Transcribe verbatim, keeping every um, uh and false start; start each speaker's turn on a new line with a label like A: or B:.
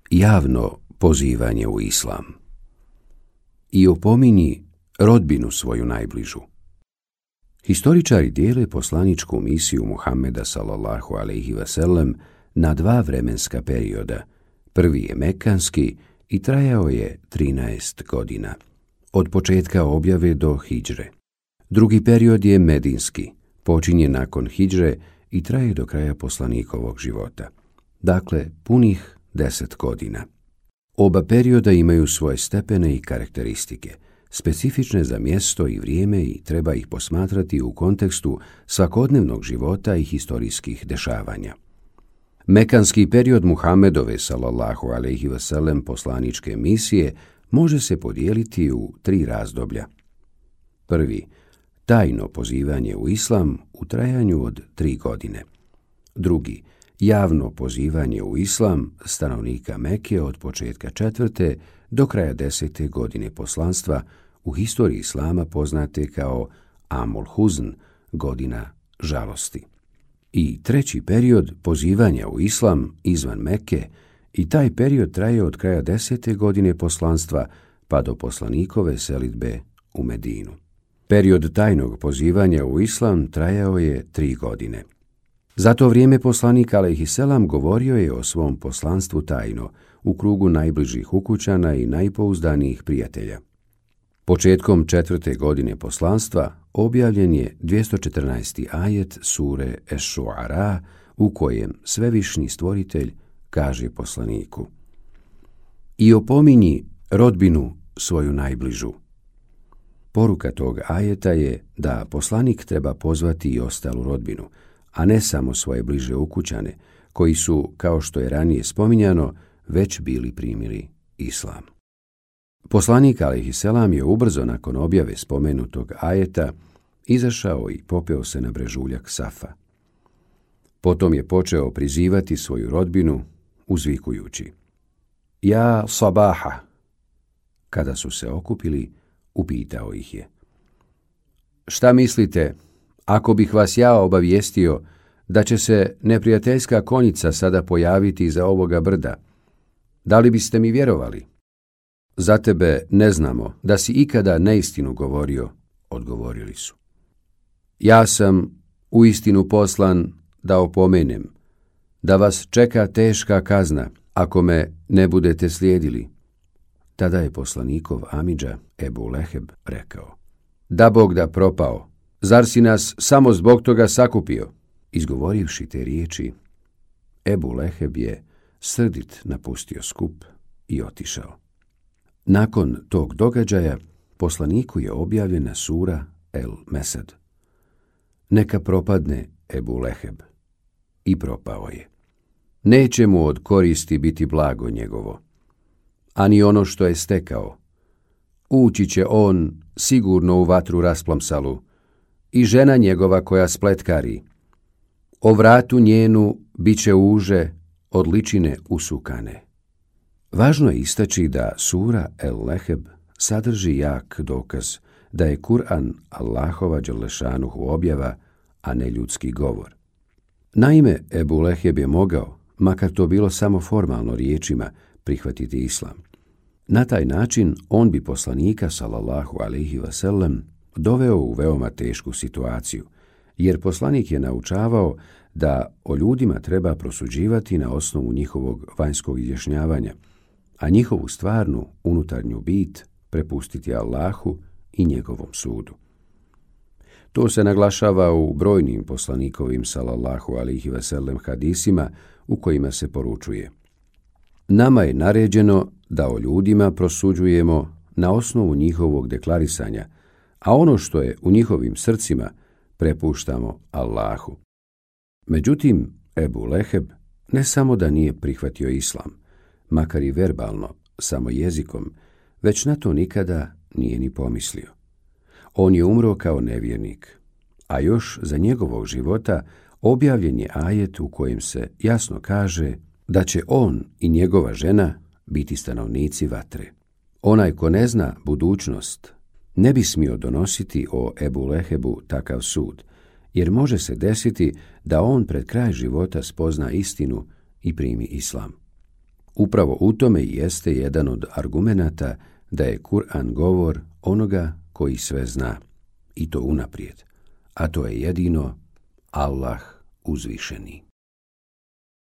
A: Javno pozivanje u islam. I opominji rodbinu svoju najbližu. Historičari dijele poslaničku misiju Muhammeda sallallahu alejhi ve sellem na dva vremenska perioda. Prvi je mekanski i trajao je trinaest godina, od početka objave do hidžre. Drugi period je medinski, počinje nakon hidžre i traje do kraja poslanikovog života. Dakle, punih deset godina. Oba perioda imaju svoje stepene i karakteristike, specifične za mjesto i vrijeme i treba ih posmatrati u kontekstu svakodnevnog života i historijskih dešavanja. Mekanski period Muhammedove sallallahu alejhi ve sellem poslaničke misije može se podijeliti u tri razdoblja. Prvi, tajno pozivanje u islam u trajanju od tri godine. Drugi, javno pozivanje u islam stanovnika Mekke od početka četvrte do kraja desete godine poslanstva, u historiji islama poznate kao Amul Huzn, godina žalosti. I treći period pozivanja u islam izvan Mekke, i taj period traje od kraja desete godine poslanstva pa do poslanikove selidbe u Medinu. Period tajnog pozivanja u islam trajao je tri godine. Za to vrijeme poslanik alejhiselam govorio je o svom poslanstvu tajno, u krugu najbližih ukućana i najpouzdanijih prijatelja. Početkom četvrte godine poslanstva objavljen je dvjesto četrnaesti ajet sure Eš-Šuara, u kojem svevišnji stvoritelj kaže poslaniku: I opominji rodbinu svoju najbližu. Poruka tog ajeta je da poslanik treba pozvati i ostalu rodbinu, a ne samo svoje bliže ukućane, koji su, kao što je ranije spominjano, već bili primili islam. Poslanik alejhiselam je ubrzo nakon objave spomenutog ajeta izašao i popeo se na brežuljak Safa. Potom je počeo prizivati svoju rodbinu uzvikujući: Ja sabaha. Kada su se okupili, upitao ih je: Šta mislite, ako bih vas ja obavijestio da će se neprijateljska konjica sada pojaviti iza ovoga brda, da li biste mi vjerovali? Za tebe ne znamo da si ikada neistinu govorio, odgovorili su. Ja sam uistinu poslan da opomenem, da vas čeka teška kazna ako me ne budete slijedili. Tada je poslanikov amidža Ebu Leheb rekao: Da Bog da propao, zar si nas samo zbog toga sakupio? Izgovorivši te riječi, Ebu Leheb je srdit napustio skup i otišao. Nakon tog događaja poslaniku je objavljena sura El Mesed. Neka propadne Ebu Leheb. I propao je. Neće mu od koristi biti blago njegovo, ani ono što je stekao. Ući će on sigurno u vatru rasplamsalu i žena njegova koja spletkari. O vratu njenu bit će uže od ličine usukane. Važno je istaći da sura El Leheb sadrži jak dokaz da je Kur'an Allahova dželešanuhu objava, a ne ljudski govor. Naime, Ebu Leheb je mogao, makar to bilo samo formalno riječima, prihvatiti islam. Na taj način on bi poslanika sallallahu alejhi ve sellem doveo u veoma tešku situaciju, jer poslanik je naučavao da o ljudima treba prosuđivati na osnovu njihovog vanjskog izjašnjavanja, a njihovu stvarnu unutarnju bit prepustiti Allahu i njegovom sudu. To se naglašava u brojnim poslanikovim sallallahu alejhi ve sellem hadisima u kojima se poručuje: Nama je naređeno da o ljudima prosuđujemo na osnovu njihovog deklarisanja, a ono što je u njihovim srcima prepuštamo Allahu. Međutim, Ebu Leheb ne samo da nije prihvatio islam, makar i verbalno, samo jezikom, već na to nikada nije ni pomislio. On je umro kao nevjernik, a još za njegovog života objavljen je ajet u kojem se jasno kaže da će on i njegova žena biti stanovnici vatre. Onaj ko ne zna budućnost ne bi smio donositi o Ebu Lehebu takav sud, jer može se desiti da on pred kraj života spozna istinu i primi islam. Upravo u tome i jeste jedan od argumenata da je Kur'an govor onoga koji sve zna, i to unaprijed, a to je jedino Allah uzvišeni.